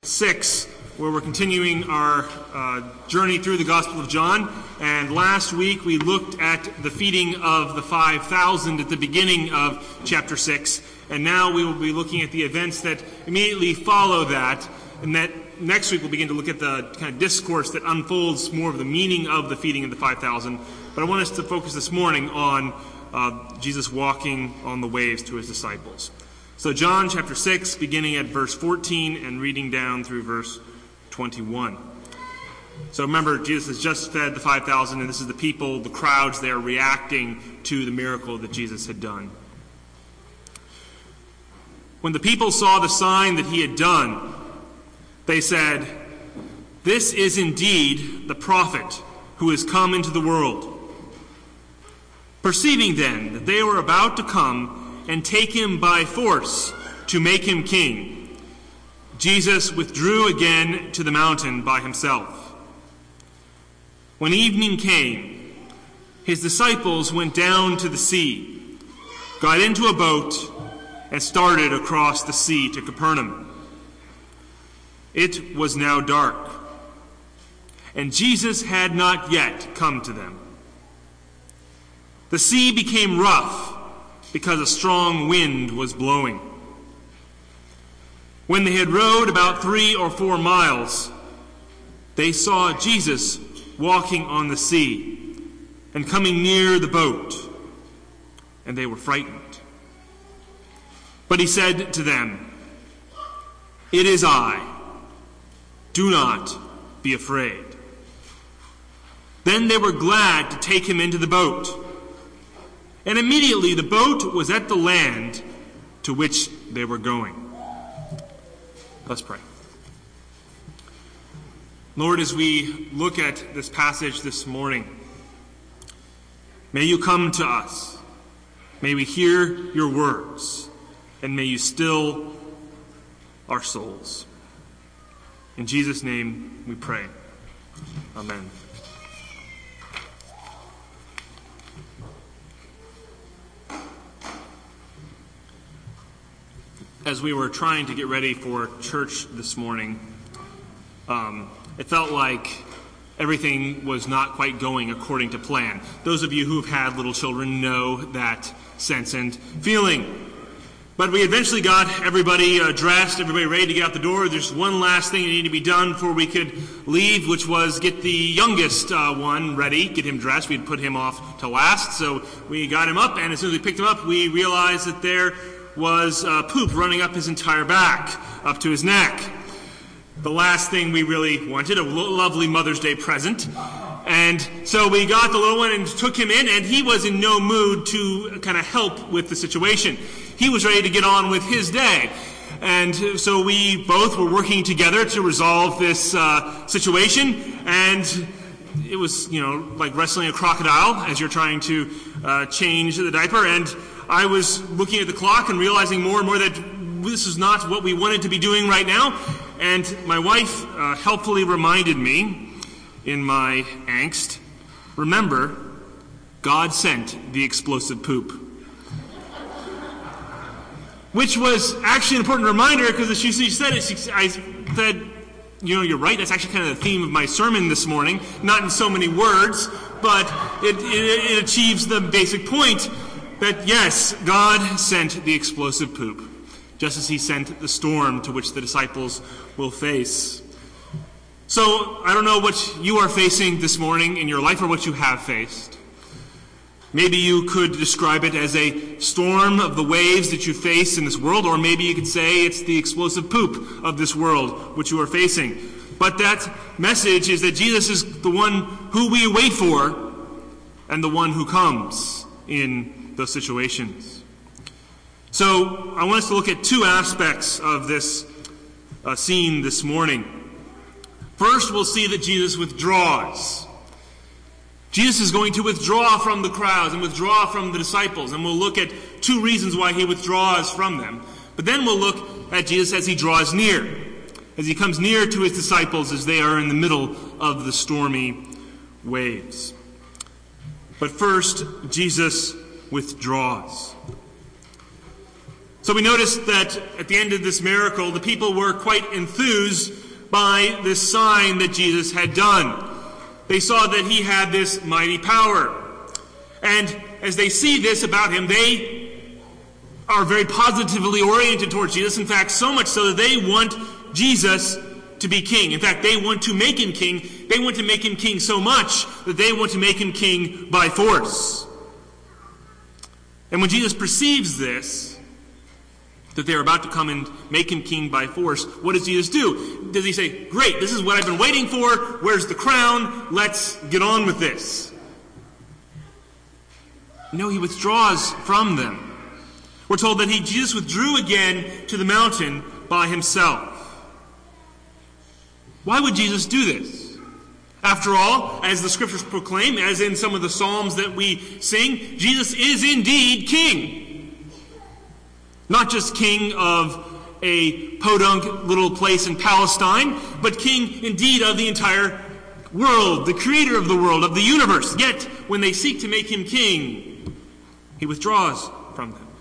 6, where we're continuing our journey through the Gospel of John. And last week we looked at the feeding of the 5,000 at the beginning of chapter 6. And now we will be looking at the events that immediately follow that. And that next week we'll begin to look at the kind of discourse that unfolds more of the meaning of the feeding of the 5,000. But I want us to focus this morning on Jesus walking on the waves to his disciples. So John chapter 6, beginning at verse 14 and reading down through verse 21. So remember, Jesus has just fed the 5,000, and this is the people, the crowds there reacting to the miracle that Jesus had done. When the people saw the sign that he had done, they said, "This is indeed the prophet who has come into the world." Perceiving then that they were about to come and take him by force to make him king, Jesus withdrew again to the mountain by himself. When evening came, his disciples went down to the sea, got into a boat, and started across the sea to Capernaum. It was now dark, and Jesus had not yet come to them. The sea became rough because a strong wind was blowing. When they had rowed about 3 or 4 miles, they saw Jesus walking on the sea and coming near the boat, and they were frightened. But he said to them, "It is I. Do not be afraid." Then they were glad to take him into the boat. And immediately the boat was at the land to which they were going. Let's pray. Lord, as we look at this passage this morning, may you come to us. May we hear your words, and may you still our souls. In Jesus' name we pray. Amen. As we were trying to get ready for church this morning, it felt like everything was not quite going according to plan. Those of you who've had little children know that sense and feeling. But we eventually got everybody dressed, everybody ready to get out the door. There's one last thing that needed to be done before we could leave, which was get the youngest one ready, get him dressed. We'd put him off to last. So we got him up, and as soon as we picked him up, we realized that there was poop running up his entire back, up to his neck. The last thing we really wanted, a lovely Mother's Day present. And so we got the little one and took him in, and he was in no mood to kind of help with the situation. He was ready to get on with his day. And so we both were working together to resolve this situation. And it was, like wrestling a crocodile as you're trying to change the diaper. And I was looking at the clock and realizing more and more that this is not what we wanted to be doing right now. And my wife helpfully reminded me in my angst, remember, God sent the explosive poop. Which was actually an important reminder, because as she said it, I said, you're right, that's actually kind of the theme of my sermon this morning. Not in so many words, but it achieves the basic point that yes, God sent the explosive poop, just as he sent the storm to which the disciples will face. So, I don't know what you are facing this morning in your life or what you have faced. Maybe you could describe it as a storm of the waves that you face in this world, or maybe you could say it's the explosive poop of this world which you are facing. But that message is that Jesus is the one who we wait for and the one who comes in those situations. So I want us to look at 2 aspects of this scene this morning. First, we'll see that Jesus withdraws. Jesus is going to withdraw from the crowds and withdraw from the disciples, and we'll look at 2 reasons why he withdraws from them. But then we'll look at Jesus as he draws near, as he comes near to his disciples as they are in the middle of the stormy waves. But first, Jesus withdraws. So So we notice that at the end of this miracle, the people were quite enthused by this sign that Jesus had done. They saw that he had this mighty power. And as they see this about him, they are very positively oriented towards Jesus. In fact, so much so that they want Jesus to be king. In fact, they want to make him king. They want to make him king so much that they want to make him king by force. And when Jesus perceives this, that they're about to come and make him king by force, what does Jesus do? Does he say, great, this is what I've been waiting for, where's the crown, let's get on with this? No, he withdraws from them. We're told that Jesus withdrew again to the mountain by himself. Why would Jesus do this? After all, as the scriptures proclaim, as in some of the psalms that we sing, Jesus is indeed king. Not just king of a podunk little place in Palestine, but king indeed of the entire world, the creator of the world, of the universe. Yet, when they seek to make him king, he withdraws from them.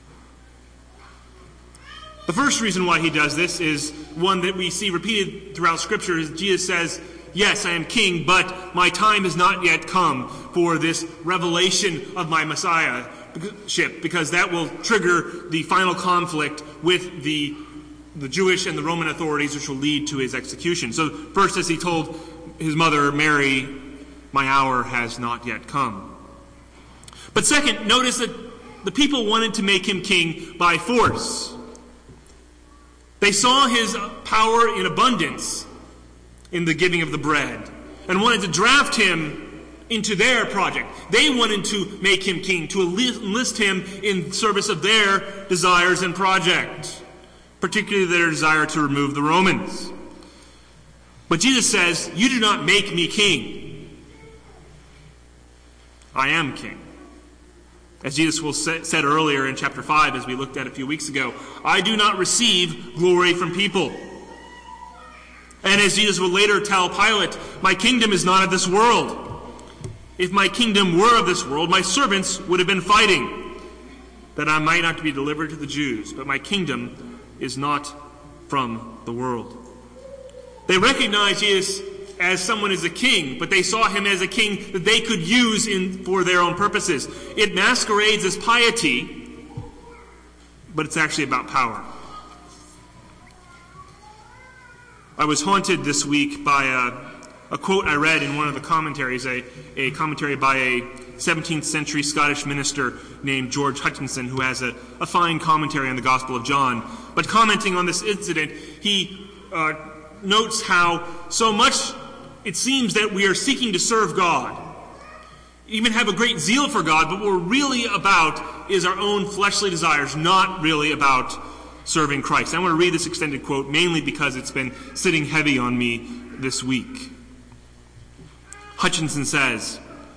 The first reason why he does this is one that we see repeated throughout Scripture. Is Jesus says, yes, I am king, but my time has not yet come for this revelation of my Messiahship, because that will trigger the final conflict with the Jewish and the Roman authorities, which will lead to his execution. So first, as he told his mother Mary, my hour has not yet come. But second, notice that the people wanted to make him king by force. They saw his power in abundance in the giving of the bread and wanted to draft him into their project. They wanted to make him king, to enlist him in service of their desires and project, particularly their desire to remove the Romans. But Jesus says, you do not make me king. I am king. As Jesus said earlier in chapter 5, as we looked at a few weeks ago, I do not receive glory from people. And as Jesus will later tell Pilate, my kingdom is not of this world. If my kingdom were of this world, my servants would have been fighting, that I might not be delivered to the Jews. But my kingdom is not from the world. They recognized Jesus as someone as a king, but they saw him as a king that they could use for their own purposes. It masquerades as piety, but it's actually about power. I was haunted this week by a quote I read in one of the commentaries, a commentary by a 17th century Scottish minister named George Hutchinson, who has a fine commentary on the Gospel of John. But commenting on this incident, he notes how so much it seems that we are seeking to serve God, even have a great zeal for God, but what we're really about is our own fleshly desires, not really about serving Christ. I want to read this extended quote mainly because it's been sitting heavy on me this week. Hutchinson says,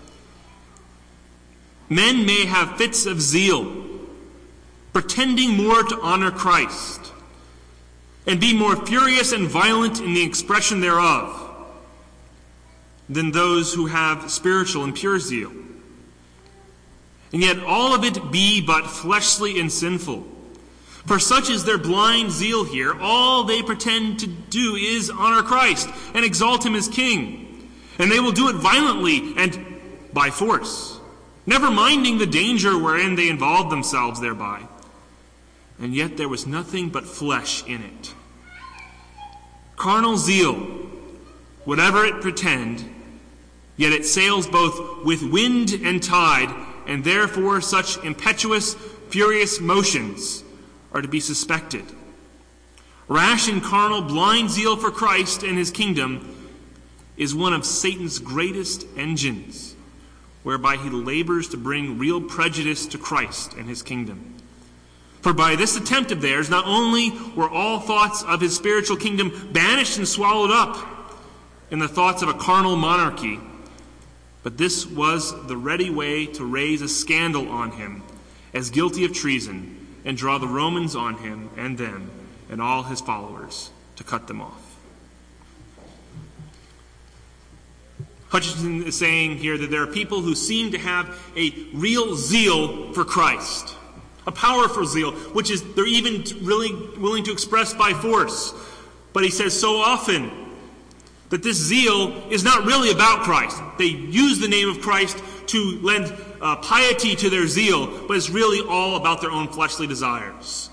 men may have fits of zeal, pretending more to honor Christ, and be more furious and violent in the expression thereof than those who have spiritual and pure zeal. And yet all of it be but fleshly and sinful. For such is their blind zeal here, all they pretend to do is honor Christ and exalt him as king. And they will do it violently and by force, never minding the danger wherein they involve themselves thereby. And yet there was nothing but flesh in it. Carnal zeal, whatever it pretend, yet it sails both with wind and tide, and therefore such impetuous, furious motions are to be suspected. Rash and carnal, blind zeal for Christ and his kingdom is one of Satan's greatest engines, whereby he labors to bring real prejudice to Christ and his kingdom. For by this attempt of theirs, not only were all thoughts of his spiritual kingdom banished and swallowed up in the thoughts of a carnal monarchy, but this was the ready way to raise a scandal on him as guilty of treason and draw the Romans on him and them and all his followers to cut them off. Hutchinson is saying here that there are people who seem to have a real zeal for Christ, A powerful zeal, which is they're even really willing to express by force. But he says so often that this zeal is not really about Christ. They use the name of Christ to lend piety to their zeal, but it's really all about their own fleshly desires.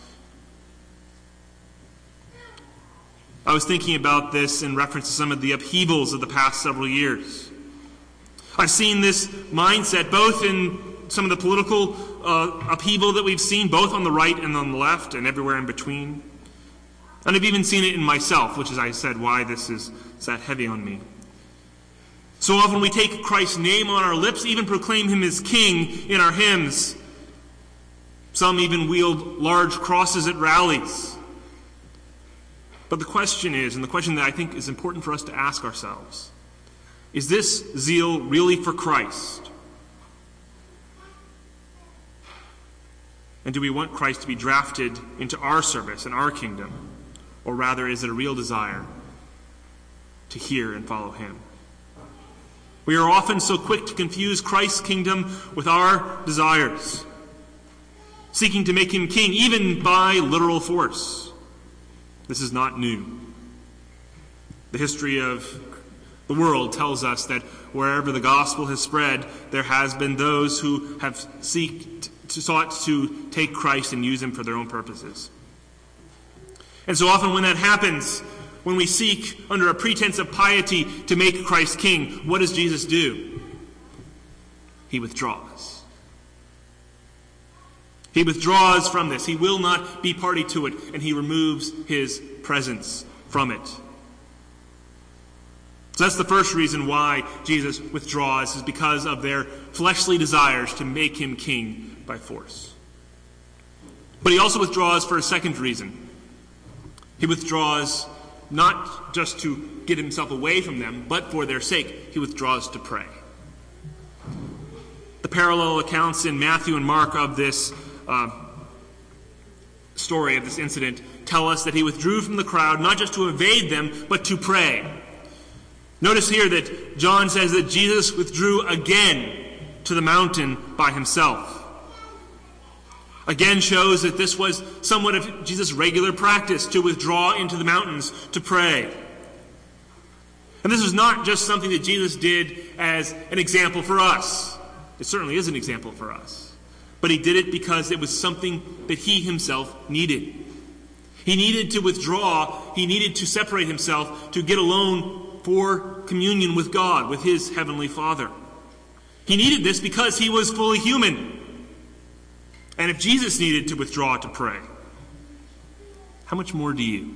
I was thinking about this in reference to some of the upheavals of the past several years. I've seen this mindset both in some of the political upheaval that we've seen, both on the right and on the left and everywhere in between. And I've even seen it in myself, which is, I said, why this is sat heavy on me. So often we take Christ's name on our lips, even proclaim him as king in our hymns. Some even wield large crosses at rallies. But the question is, and the question that I think is important for us to ask ourselves, is this zeal really for Christ? And do we want Christ to be drafted into our service and our kingdom? Or rather, is it a real desire to hear and follow him? We are often so quick to confuse Christ's kingdom with our desires, seeking to make him king even by literal force. This is not new. The history of the world tells us that wherever the gospel has spread, there has been those who have sought to take Christ and use him for their own purposes. And so often when that happens, when we seek under a pretense of piety to make Christ king, what does Jesus do? He withdraws. He withdraws from this. He will not be party to it, and he removes his presence from it. So that's the first reason why Jesus withdraws, is because of their fleshly desires to make him king by force. But he also withdraws for a second reason. He withdraws not just to get himself away from them, but for their sake. He withdraws to pray. The parallel accounts in Matthew and Mark of this story, of this incident, tell us that he withdrew from the crowd not just to evade them, but to pray. Notice here that John says that Jesus withdrew again to the mountain by himself. Again shows that this was somewhat of Jesus' regular practice, to withdraw into the mountains to pray. And this was not just something that Jesus did as an example for us. It certainly is an example for us. But he did it because it was something that he himself needed. He needed to withdraw. He needed to separate himself to get alone for communion with God, with his heavenly Father. He needed this because he was fully human. And if Jesus needed to withdraw to pray, how much more do you,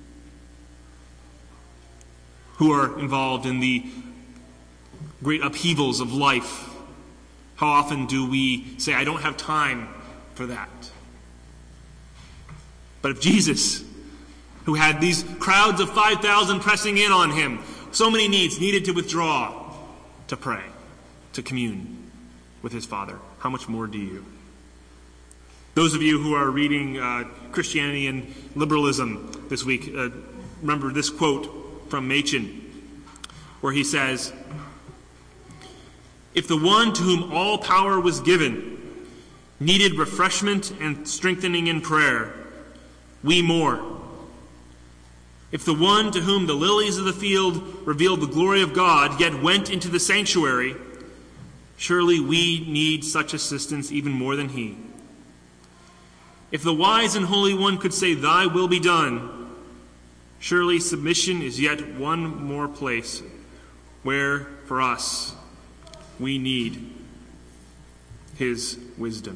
who are involved in the great upheavals of life? How often do we say, I don't have time for that? But if Jesus, who had these crowds of 5,000 pressing in on him, so many needs, needed to withdraw to pray, to commune with his Father, how much more do you? Those of you who are reading Christianity and Liberalism this week, remember this quote from Machen, where he says, "If the one to whom all power was given needed refreshment and strengthening in prayer, we more. If the one to whom the lilies of the field revealed the glory of God yet went into the sanctuary, surely we need such assistance even more than he. If the wise and holy one could say, 'Thy will be done,' surely submission is yet one more place where, for us, we need his wisdom."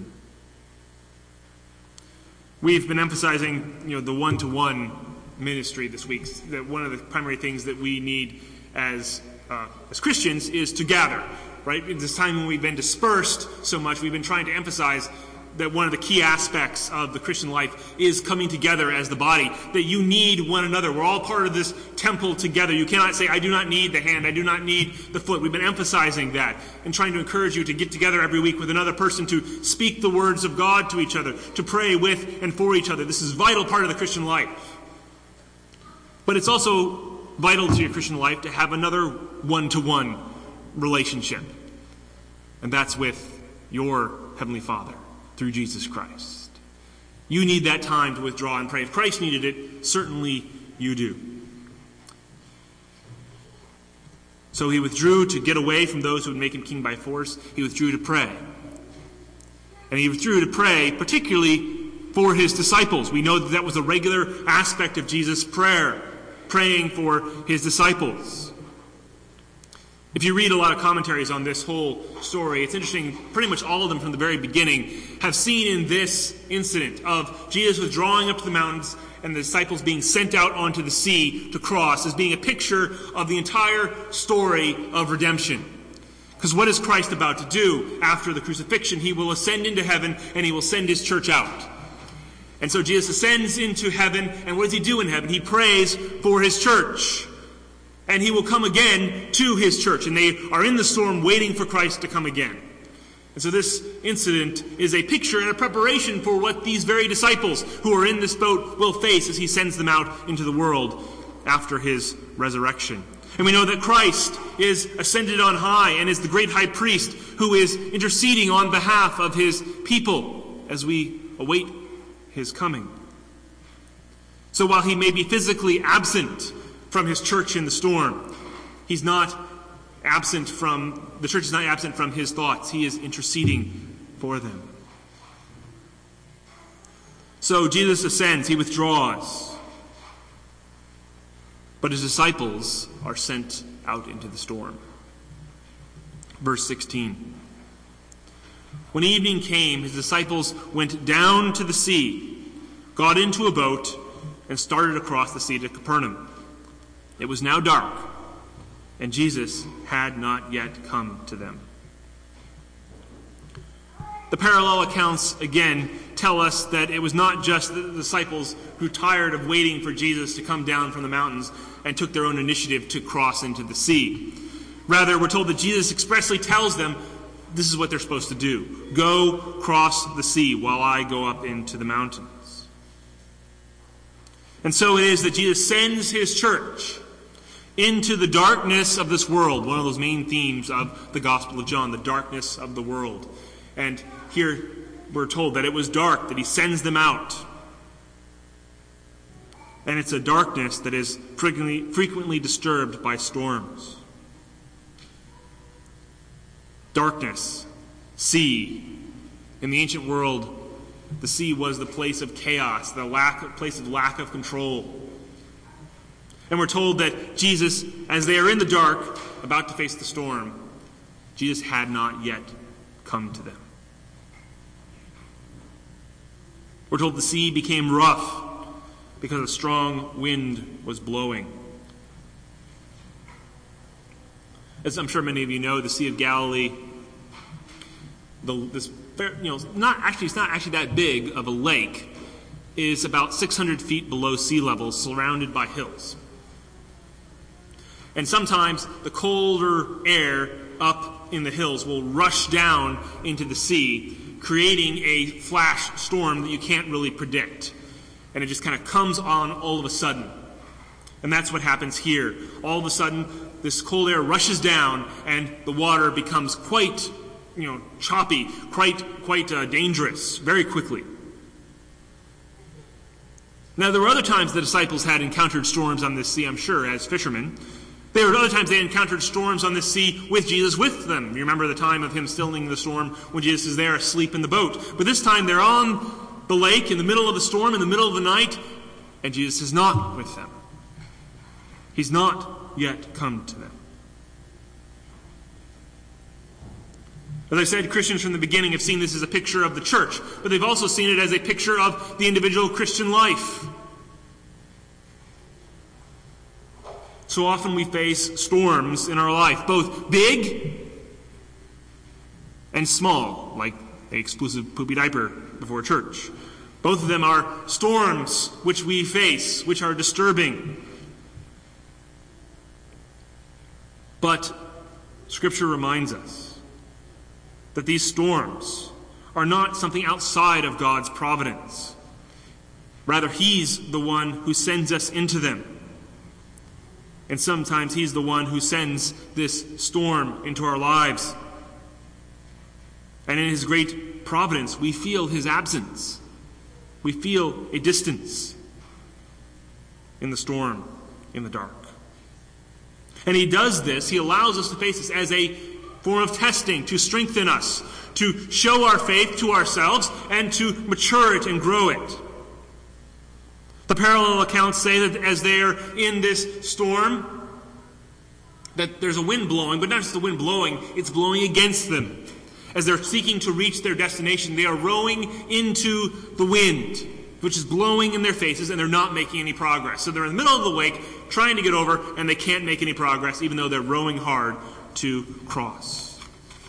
We've been emphasizing, the one-to-one ministry this week. That one of the primary things that we need as Christians is to gather. Right? In this time when we've been dispersed so much, we've been trying to emphasize that one of the key aspects of the Christian life is coming together as the body, that you need one another. We're all part of this temple together. You cannot say, I do not need the hand, I do not need the foot. We've been emphasizing that and trying to encourage you to get together every week with another person to speak the words of God to each other, to pray with and for each other. This is a vital part of the Christian life. But it's also vital to your Christian life to have another one-to-one relationship. And that's with your Heavenly Father through Jesus Christ. You need that time to withdraw and pray. If Christ needed it, certainly you do. So he withdrew to get away from those who would make him king by force. He withdrew to pray. And he withdrew to pray particularly for his disciples. We know that that was a regular aspect of Jesus' prayer, praying for his disciples. If you read a lot of commentaries on this whole story, it's interesting, pretty much all of them from the very beginning have seen in this incident of Jesus withdrawing up to the mountains and the disciples being sent out onto the sea to cross as being a picture of the entire story of redemption. Because what is Christ about to do after the crucifixion? He will ascend into heaven and he will send his church out. And so Jesus ascends into heaven, and what does he do in heaven? He prays for his church. And he will come again to his church. And they are in the storm waiting for Christ to come again. And so this incident is a picture and a preparation for what these very disciples who are in this boat will face as he sends them out into the world after his resurrection. And we know that Christ is ascended on high and is the great high priest who is interceding on behalf of his people as we await his coming. So while he may be physically absent from his church in the storm, the church is not absent from his thoughts. He is interceding for them. So Jesus ascends, he withdraws. But his disciples are sent out into the storm. Verse 16. When evening came, his disciples went down to the sea, got into a boat, and started across the sea to Capernaum. It was now dark, and Jesus had not yet come to them. The parallel accounts, again, tell us that it was not just the disciples who, tired of waiting for Jesus to come down from the mountains, and took their own initiative to cross into the sea. Rather, we're told that Jesus expressly tells them this is what they're supposed to do. Go cross the sea while I go up into the mountains. And so it is that Jesus sends his church into the darkness of this world, one of those main themes of the Gospel of John, the darkness of the world. And here we're told that it was dark, that he sends them out. And it's a darkness that is frequently disturbed by storms. Darkness, sea. In the ancient world, the sea was the place of chaos, the place of lack of control. And we're told that Jesus, as they are in the dark, about to face the storm, Jesus had not yet come to them. We're told the sea became rough because a strong wind was blowing. As I'm sure many of you know, the Sea of Galilee, it's not actually that big of a lake, is about 600 feet below sea level, surrounded by hills. And sometimes the colder air up in the hills will rush down into the sea, creating a flash storm that you can't really predict. And it just kind of comes on all of a sudden. And that's what happens here. All of a sudden, this cold air rushes down, and the water becomes quite, choppy, quite dangerous, very quickly. Now, there were other times the disciples had encountered storms on this sea, I'm sure, as fishermen. There were other times they encountered storms on the sea with Jesus with them. You remember the time of him stilling the storm when Jesus is there asleep in the boat. But this time they're on the lake in the middle of the storm, in the middle of the night, and Jesus is not with them. He's not yet come to them. As I said, Christians from the beginning have seen this as a picture of the church, but they've also seen it as a picture of the individual Christian life. So often we face storms in our life, both big and small, like the exclusive poopy diaper before church. Both of them are storms which we face, which are disturbing. But Scripture reminds us that these storms are not something outside of God's providence. Rather, He's the one who sends us into them. And sometimes He's the one who sends this storm into our lives. And in His great providence, we feel His absence. We feel a distance in the storm, in the dark. And he does this, he allows us to face this as a form of testing to strengthen us, to show our faith to ourselves, and to mature it and grow it. The parallel accounts say that as they are in this storm, that there's a wind blowing, but not just the wind blowing, it's blowing against them. As they're seeking to reach their destination, they are rowing into the wind, which is blowing in their faces, and they're not making any progress. So they're in the middle of the lake, trying to get over, and they can't make any progress, even though they're rowing hard to cross.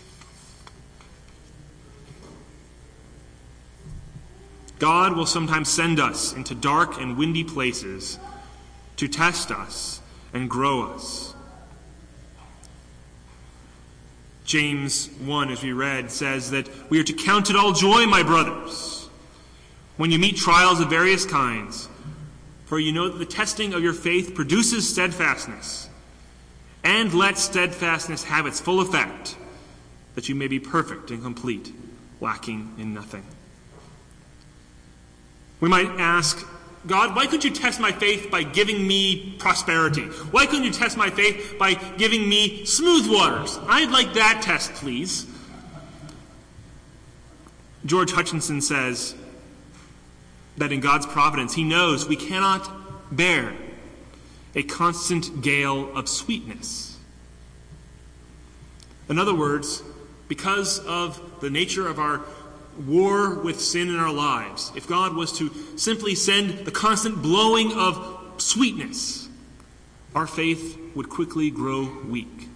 God will sometimes send us into dark and windy places to test us and grow us. James 1, as we read, says that we are to count it all joy, my brothers, when you meet trials of various kinds, for you know that the testing of your faith produces steadfastness. And let steadfastness have its full effect, that you may be perfect and complete, lacking in nothing. We might ask, God, why couldn't you test my faith by giving me prosperity? Why couldn't you test my faith by giving me smooth waters? I'd like that test, please. George Hutchinson says that in God's providence, he knows we cannot bear a constant gale of sweetness. In other words, because of the nature of our war with sin in our lives, if God was to simply send the constant blowing of sweetness, our faith would quickly grow weak.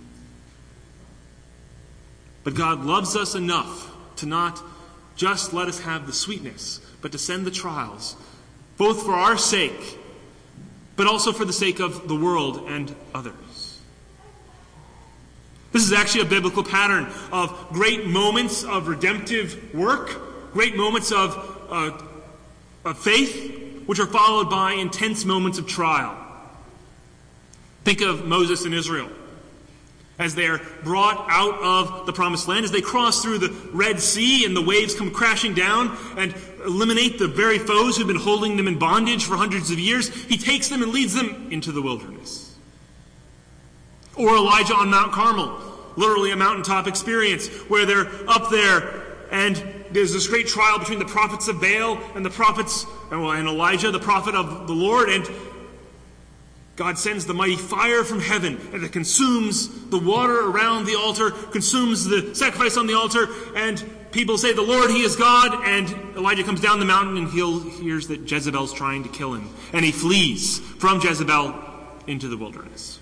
But God loves us enough to not just let us have the sweetness, but to send the trials, both for our sake, but also for the sake of the world and others. This is actually a biblical pattern of great moments of redemptive work, great moments of faith, which are followed by intense moments of trial. Think of Moses and Israel as they are brought out of the promised land, as they cross through the Red Sea and the waves come crashing down and eliminate the very foes who've been holding them in bondage for hundreds of years. He takes them and leads them into the wilderness. Or Elijah on Mount Carmel, literally a mountaintop experience where they're up there and there's this great trial between the prophets of Baal and the prophets, and Elijah, the prophet of the Lord, and God sends the mighty fire from heaven and it consumes the water around the altar, consumes the sacrifice on the altar, and people say, the Lord, he is God, and Elijah comes down the mountain and he hears that Jezebel's trying to kill him, and he flees from Jezebel into the wilderness.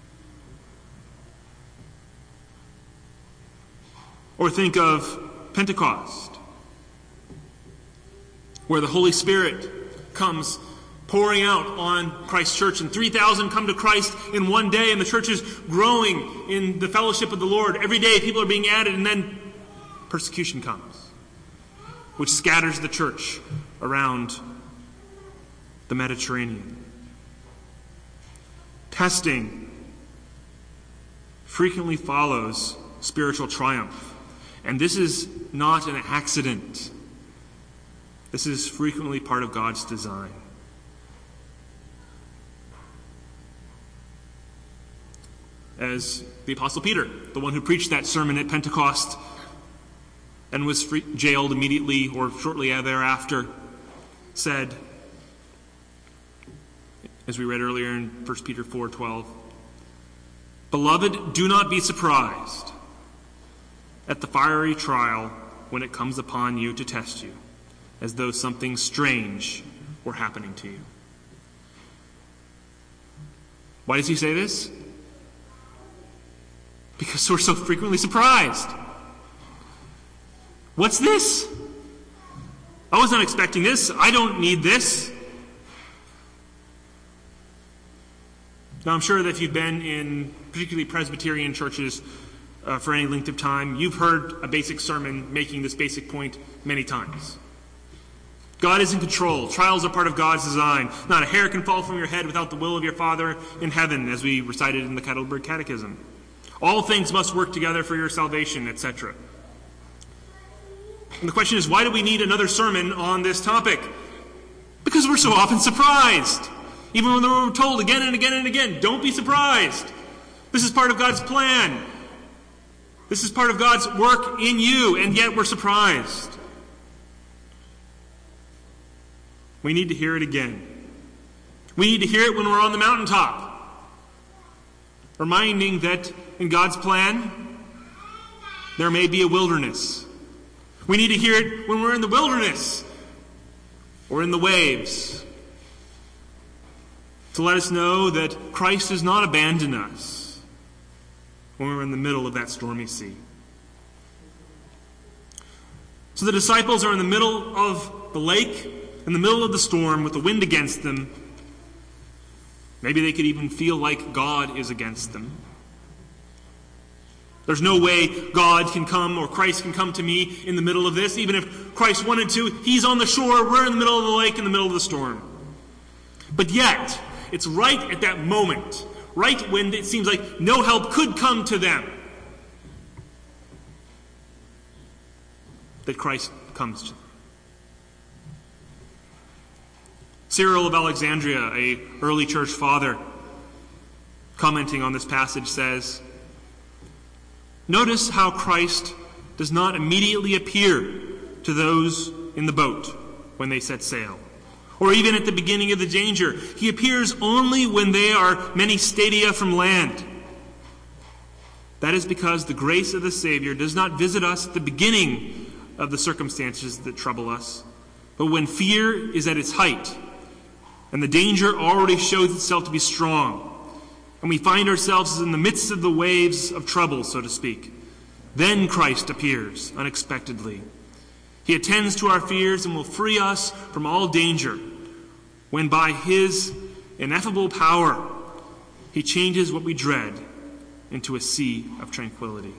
Or think of Pentecost, where the Holy Spirit comes pouring out on Christ's church, and 3,000 come to Christ in one day, and the church is growing in the fellowship of the Lord. Every day people are being added, and then persecution comes, which scatters the church around the Mediterranean. Testing frequently follows spiritual triumph, and this is not an accident. This is frequently part of God's design. As the Apostle Peter, the one who preached that sermon at Pentecost and was jailed immediately or shortly thereafter, said, as we read earlier in 1 Peter 4:12, "Beloved, do not be surprised at the fiery trial when it comes upon you to test you, as though something strange were happening to you." Why does he say this? Because we're so frequently surprised. What's this? I was not expecting this. I don't need this. Now, I'm sure that if you've been in particularly Presbyterian churches for any length of time, you've heard a basic sermon making this basic point many times. God is in control. Trials are part of God's design. Not a hair can fall from your head without the will of your Father in heaven, as we recited in the Heidelberg Catechism. All things must work together for your salvation, etc. And the question is, why do we need another sermon on this topic? Because we're so often surprised. Even when we're told again and again and again, don't be surprised. This is part of God's plan. This is part of God's work in you, and yet we're surprised. We need to hear it again. We need to hear it when we're on the mountaintop, reminding that in God's plan, there may be a wilderness. We need to hear it when we're in the wilderness or in the waves, to let us know that Christ does not abandon us when we're in the middle of that stormy sea. So the disciples are in the middle of the lake, in the middle of the storm, with the wind against them. Maybe they could even feel like God is against them. There's no way God can come or Christ can come to me in the middle of this. Even if Christ wanted to, he's on the shore, we're in the middle of the lake, in the middle of the storm. But yet, it's right at that moment, right when it seems like no help could come to them, that Christ comes to them. Cyril of Alexandria, an early church father, commenting on this passage, says, "Notice how Christ does not immediately appear to those in the boat when they set sail, or even at the beginning of the danger. He appears only when they are many stadia from land. That is because the grace of the Savior does not visit us at the beginning of the circumstances that trouble us, but when fear is at its height, and the danger already shows itself to be strong, and we find ourselves in the midst of the waves of trouble, so to speak. Then Christ appears unexpectedly. He attends to our fears and will free us from all danger, when by his ineffable power he changes what we dread into a sea of tranquility."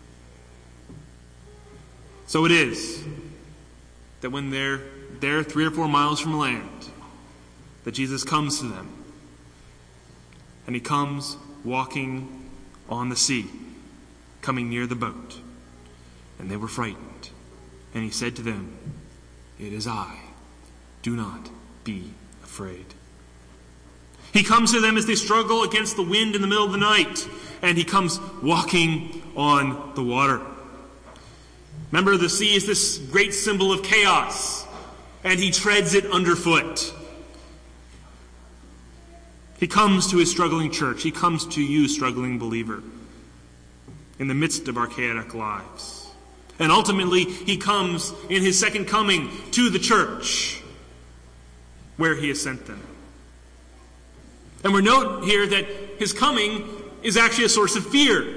So it is that when they're 3 or 4 miles from land, that Jesus comes to them. And he comes walking on the sea, coming near the boat. And they were frightened. And he said to them, "It is I. Do not be afraid." He comes to them as they struggle against the wind in the middle of the night. And he comes walking on the water. Remember, the sea is this great symbol of chaos. And he treads it underfoot. He comes to his struggling church. He comes to you, struggling believer, in the midst of our chaotic lives. And ultimately, he comes in his second coming to the church, where he has sent them. And we note here that his coming is actually a source of fear,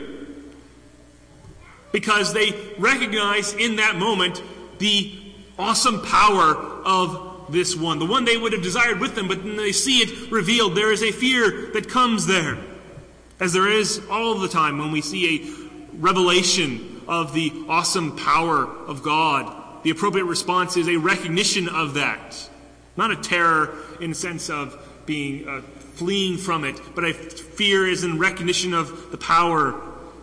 because they recognize in that moment the awesome power of this one, the one they would have desired with them, but when they see it revealed, there is a fear that comes there, as there is all the time when we see a revelation of the awesome power of God. The appropriate response is a recognition of that, not a terror in the sense of being fleeing from it, but a fear is in recognition of the power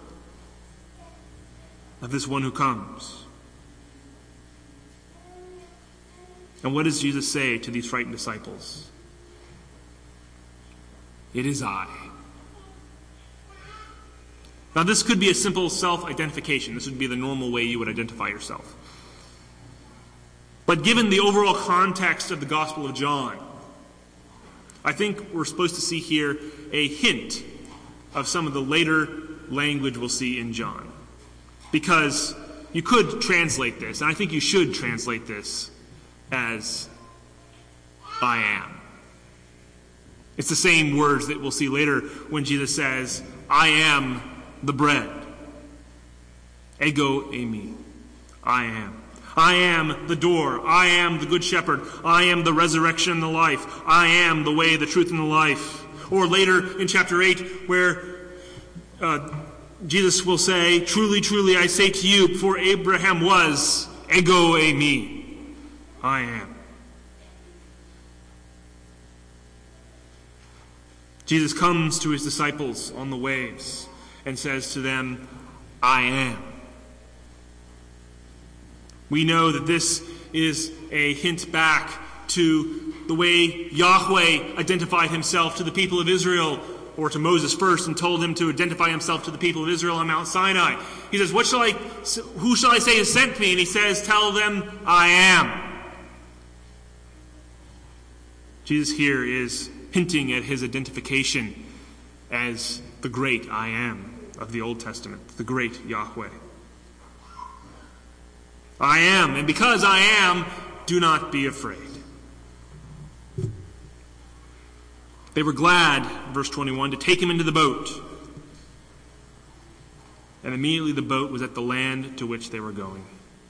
of this one who comes. And what does Jesus say to these frightened disciples? "It is I." Now, this could be a simple self-identification. This would be the normal way you would identify yourself. But given the overall context of the Gospel of John, I think we're supposed to see here a hint of some of the later language we'll see in John. Because you could translate this, and I think you should translate this, as "I am." It's the same words that we'll see later when Jesus says, "I am the bread." Ego eimi. I am. I am the door. I am the good shepherd. I am the resurrection and the life. I am the way, the truth, and the life. Or later in chapter 8, where Jesus will say, "Truly, truly, I say to you, before Abraham was, ego eimi. I am." Jesus comes to his disciples on the waves and says to them, "I am." We know that this is a hint back to the way Yahweh identified himself to the people of Israel, or to Moses first, and told him to identify himself to the people of Israel on Mount Sinai. He says, who shall I say has sent me? And he says, tell them, I am. Jesus here is hinting at his identification as the great I am of the Old Testament, the great Yahweh. I am, and because I am, do not be afraid. They were glad, verse 21, to take him into the boat. And immediately the boat was at the land to which they were going.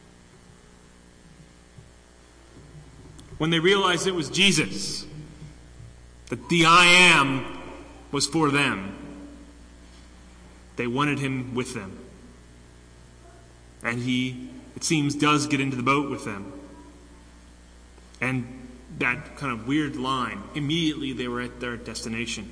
When they realized it was Jesus, that the I am was for them, they wanted him with them. And he, it seems, does get into the boat with them. And that kind of weird line, immediately they were at their destination.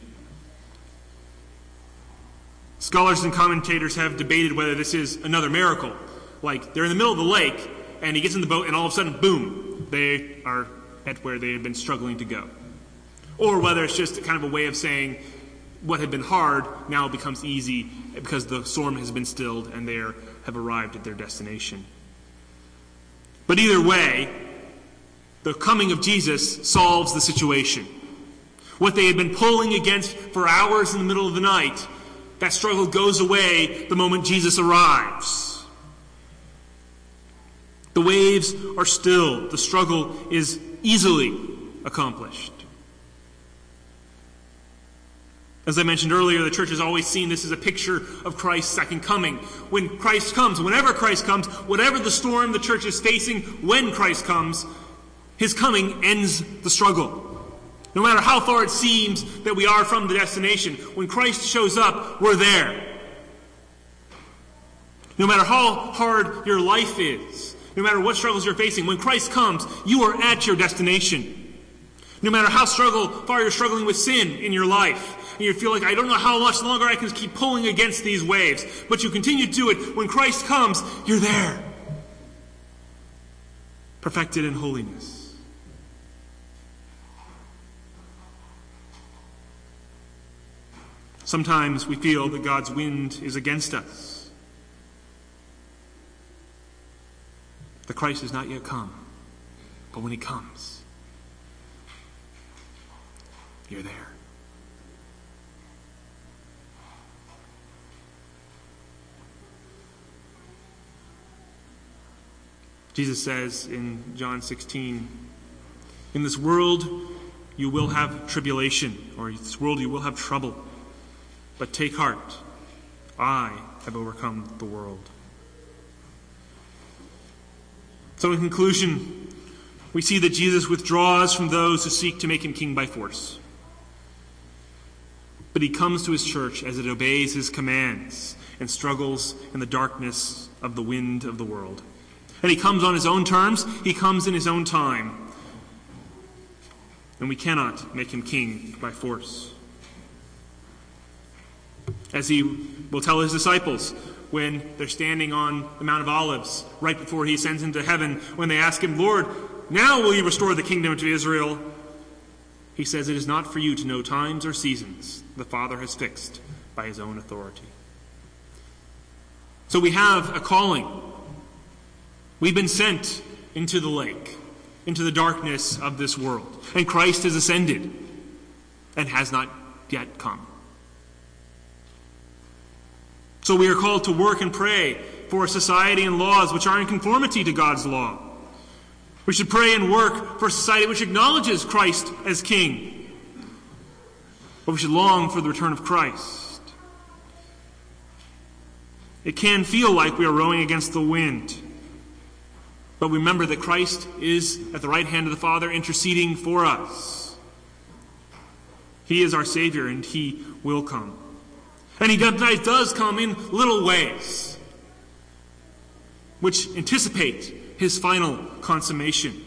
Scholars and commentators have debated whether this is another miracle. Like, they're in the middle of the lake, and he gets in the boat, and all of a sudden, boom, they are at where they had been struggling to go. Or whether it's just kind of a way of saying what had been hard now becomes easy because the storm has been stilled and they have arrived at their destination. But either way, the coming of Jesus solves the situation. What they had been pulling against for hours in the middle of the night, that struggle goes away the moment Jesus arrives. The waves are still. The struggle is easily accomplished. As I mentioned earlier, the church has always seen this as a picture of Christ's second coming. When Christ comes, whenever Christ comes, whatever the storm the church is facing, when Christ comes, his coming ends the struggle. No matter how far it seems that we are from the destination, when Christ shows up, we're there. No matter how hard your life is, no matter what struggles you're facing, when Christ comes, you are at your destination. No matter how far you're struggling with sin in your life, and you feel like, I don't know how much longer I can keep pulling against these waves, but you continue to do it. When Christ comes, you're there. Perfected in holiness. Sometimes we feel that God's wind is against us. The Christ has not yet come. But when he comes, you're there. Jesus says in John 16, in this world you will have tribulation, or in this world you will have trouble. But take heart, I have overcome the world. So in conclusion, we see that Jesus withdraws from those who seek to make him king by force. But he comes to his church as it obeys his commands and struggles in the darkness of the wind of the world. And he comes on his own terms, he comes in his own time. And we cannot make him king by force. As he will tell his disciples when they're standing on the Mount of Olives, right before he ascends into heaven, when they ask him, Lord, now will you restore the kingdom to Israel? He says, it is not for you to know times or seasons the Father has fixed by his own authority. So we have a calling. We've been sent into the lake, into the darkness of this world. And Christ has ascended and has not yet come. So we are called to work and pray for a society and laws which are in conformity to God's law. We should pray and work for a society which acknowledges Christ as King. But we should long for the return of Christ. It can feel like we are rowing against the wind. But remember that Christ is at the right hand of the Father interceding for us. He is our Savior and he will come. And he does come in little ways, which anticipate his final consummation.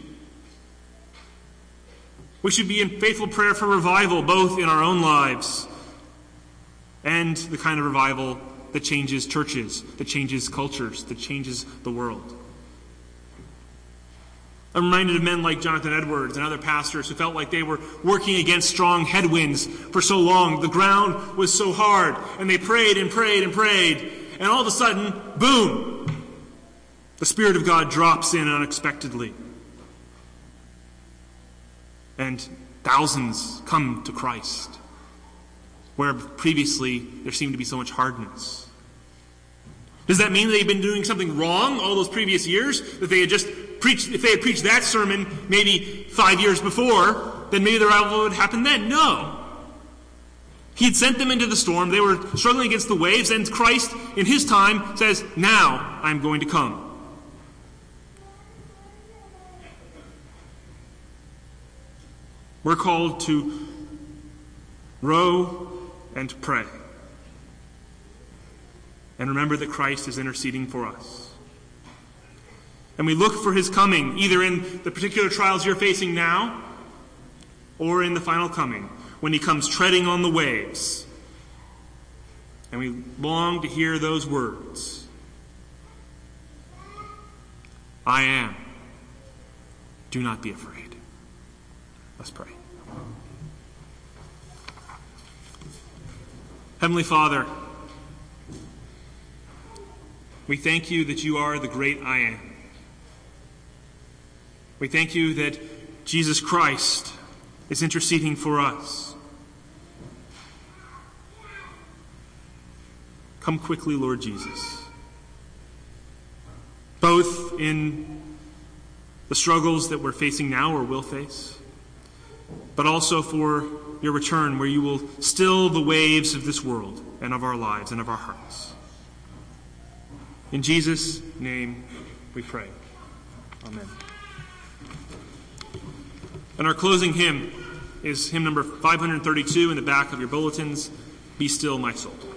We should be in faithful prayer for revival, both in our own lives and the kind of revival that changes churches, that changes cultures, that changes the world. I'm reminded of men like Jonathan Edwards and other pastors who felt like they were working against strong headwinds for so long. The ground was so hard, and they prayed and prayed and prayed, and all of a sudden, boom! The Spirit of God drops in unexpectedly. And thousands come to Christ, where previously there seemed to be so much hardness. Does that mean that they've been doing something wrong all those previous years? That they had just preached, if they had preached that sermon maybe 5 years before, then maybe the revival would happen then? No. He had sent them into the storm. They were struggling against the waves, and Christ, in his time, says, now I'm going to come. We're called to row and pray. And remember that Christ is interceding for us. And we look for his coming, either in the particular trials you're facing now, or in the final coming, when he comes treading on the waves. And we long to hear those words. I am. Do not be afraid. Let's pray. Heavenly Father, we thank you that you are the great I am. We thank you that Jesus Christ is interceding for us. Come quickly, Lord Jesus. Both in the struggles that we're facing now or will face, but also for your return, where you will still the waves of this world and of our lives and of our hearts. In Jesus' name we pray. Amen. And our closing hymn is hymn number 532 in the back of your bulletins, Be Still, My Soul.